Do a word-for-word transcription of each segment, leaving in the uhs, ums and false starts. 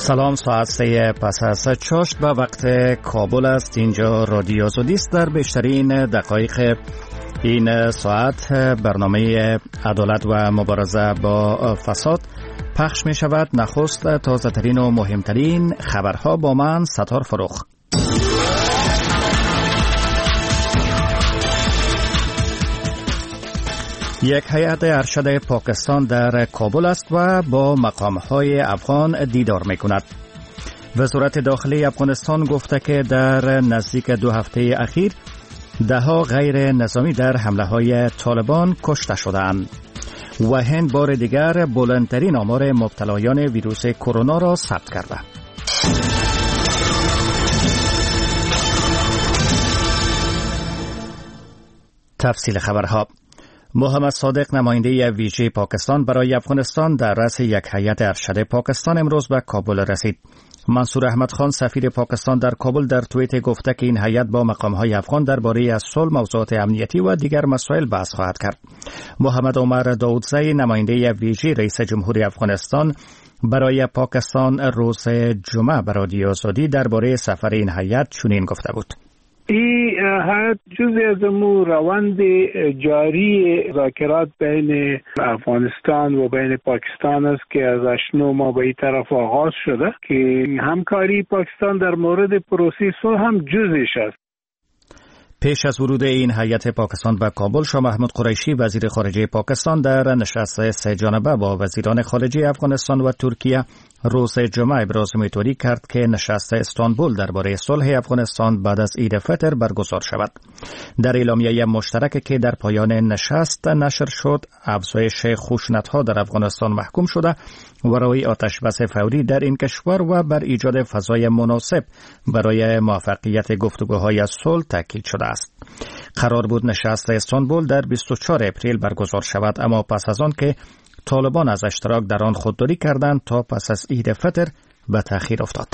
سلام، ساعت سه پس از چاشت به وقت کابل است. اینجا رادیو آزادی است. در بیشترین دقایق این ساعت برنامه عدالت و مبارزه با فساد پخش می شود. نخست تازه ترین و مهمترین خبرها با من ستار فروخ. یک هیئت ارشد پاکستان در کابل است و با مقام‌های افغان دیدار می‌کند. وزارت داخلی افغانستان گفته که در نزدیک دو هفته اخیر ده‌ها غیر نظامی در حمله‌های طالبان کشته شدند. و هند بار دیگر بلندترین آمار مبتلایان ویروس کرونا را ثبت کرده. تفصیل خبرها. محمد صادق نماینده ویژه پاکستان برای افغانستان در رأس یک هیئت ارشد پاکستان امروز به کابل رسید. منصور احمد خان سفیر پاکستان در کابل در توییت گفته که این هیئت با مقام‌های افغان درباره از صلح، موضوعات امنیتی و دیگر مسائل بحث خواهد کرد. محمد عمر داودزی نماینده ویژه رئیس جمهوری افغانستان برای پاکستان روز جمعه به رادیو آزادی درباره سفر این هیئت چنین گفته بود: این هیئت جزء از امو روند جاری مذاکرات بین افغانستان و بین پاکستان است که از اشنو ما به این طرف آغاز شده که همکاری پاکستان در مورد پروسه صلح هم جزش است. پیش از ورود این هیئت پاکستان به کابل، شاه محمود قریشی وزیر خارجه پاکستان در نشست سه جانبه با وزیران خارجه افغانستان و ترکیه روز جمعه ابراز امیدواری کرد که نشست استانبول درباره صلح افغانستان بعد از عید فطر برگزار شود. در اعلامیه مشترک که در پایان نشست نشر شد، افزایش خشونت‌ها در افغانستان محکوم شده و روی آتش بس فوری در این کشور و بر ایجاد فضای مناسب برای موفقیت گفتگوهای صلح تاکید شده است. قرار بود نشست استانبول در بیست و چهارم اپریل برگزار شود، اما پس از آن که طالبان از اشتراک در آن خودداری کردند تا پس از عید فطر به تأخیر افتاد.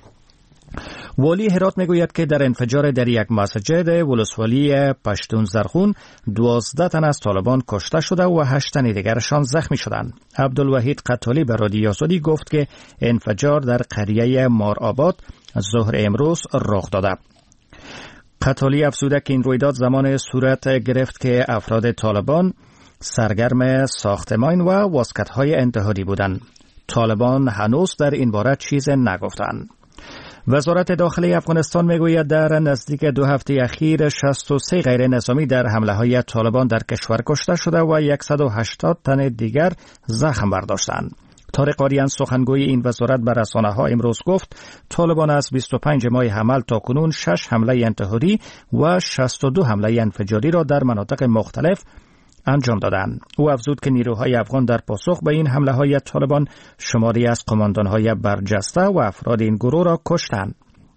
والی هرات میگوید که در انفجار در یک مسجد ولسوالی پشتون زرغون دوازده تن از طالبان کشته شده و هشت تن دیگرشان زخمی شدند. عبدالوحید قتالی به رادیو آزادی گفت که انفجار در قریه مارآباد ظهر امروز رخ داده. قتالی افزوده که این رویداد زمان صورت گرفت که افراد طالبان سرگرم ساختمان و واسکت‌های انتحاری بودند. طالبان هنوز در این باره چیز نگفتند. وزارت داخلی افغانستان میگوید در نزدیک دو هفته اخیر شصت و سه غیر نظامی در حمله‌های طالبان در کشور کشته شده و صد و هشتاد تن دیگر زخم برداشتند. طارق آریان سخنگوی این وزارت به رسانه‌ها امروز گفت طالبان از بیست و پنج ماه حمل تا کنون شش حمله انتحاری و شصت و دو حمله انفجاری را در مناطق مختلف انجام دادند. او افزود که نیروهای افغان در پاسخ به این حمله های طالبان شماری از قماندانهای برجسته و افراد این گروه را کشتند.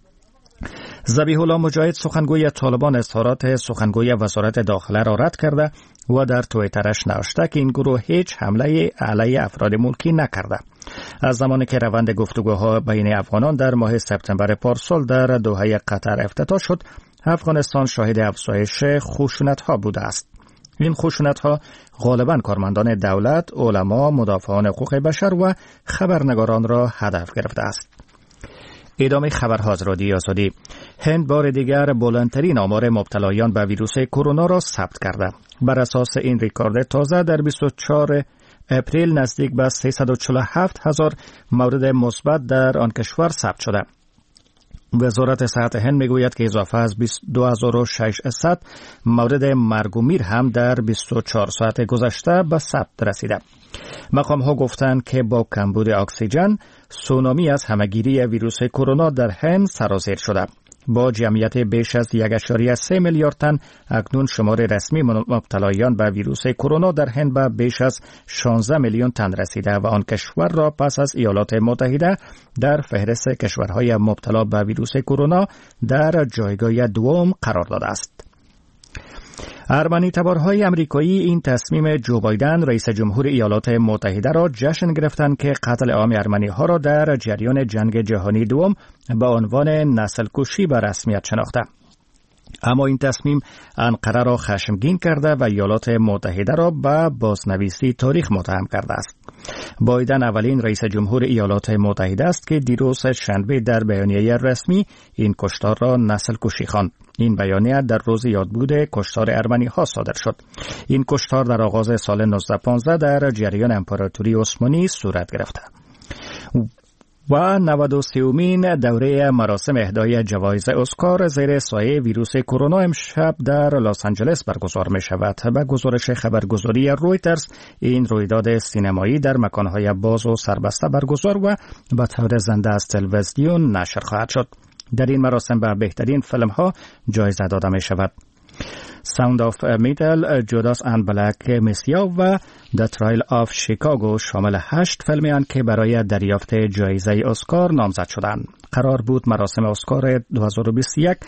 ذبیح الله مجاهد سخنگوی طالبان اظهارات سخنگوی وزارت داخله را رد کرده و در توییترش نوشته که این گروه هیچ حمله علیه افراد ملکی نکرده. از زمانی که روند گفتگوها بین افغانان در ماه سپتامبر پارسال در دوحه قطر افتتاح شد، افغانستان شاهد افزایش خشونت‌ها بوده است. این خشونت‌ها غالباً کارمندان دولت، علما، مدافعان حقوق بشر و خبرنگاران را هدف گرفته است. ادامه خبرها از رادیو آزادی. هند بار دیگر بلندترین آمار مبتلایان به ویروس کرونا را ثبت کرده. بر اساس این ریکورد تازه در بیست و چهارم اپریل نزدیک به سیصد و چهل و هفت هزار مورد مثبت در آن کشور ثبت شده. وزارت صحت هند میگوید که اضافه از دو هزار و ششصد مورد مرگ و میر هم در بیست و چهار ساعت گذشته به ثبت رسیده. مقام ها گفتند که با کمبود اکسیژن سونامی از همهگیری ویروس کرونا در هند سرازیر شده. با جمعیت بیش از یک ممیز سه میلیارد تن اکنون شمار رسمی مبتلایان به ویروس کرونا در هند به بیش از شانزده میلیون تن رسیده و آن کشور را پس از ایالات متحده در فهرست کشورهای مبتلا به ویروس کرونا در جایگاه دوم قرار داده است. ارمنی تبارهای امریکایی این تصمیم جو بایدن رئیس جمهور ایالات متحده را جشن گرفتند که قتل عام ارمنی ها را در جریان جنگ جهانی دوم با عنوان نسل کشی به رسمیت شناخته. اما این تصمیم انقره را خشمگین کرده و ایالات متحده را به بازنویسی تاریخ متهم کرده است. بایدن اولین رئیس جمهور ایالات متحده است که دیروز شنبه در بیانیه رسمی این کشتار را نسل کشی خواند. این بیانیه در روز یادبود کشتار ارمنی ها صادر شد. این کشتار در آغاز سال نوزده پانزده در جریان امپراتوری عثمانی صورت گرفته. و نود و سومین دوره مراسم اهدای جوایز اسکار زیر سایه ویروس کرونا امشب در لس آنجلس برگزار می شود. به گزارش خبرگزاری رویترز این رویداد سینمایی در مکانهای باز و سربسته برگزار و به طور زنده از تلویزیون نشر خواهد شد. در این مراسم به بهترین فیلم ها جایزه داده می شود. ساوند آف میتل، جوداس اند بلک مسیا و The Trial of Chicago شامل هشت فیلمی اند که برای دریافت جایزه اسکار نامزد شدند. قرار بود مراسم اسکار دو هزار و بیست و یک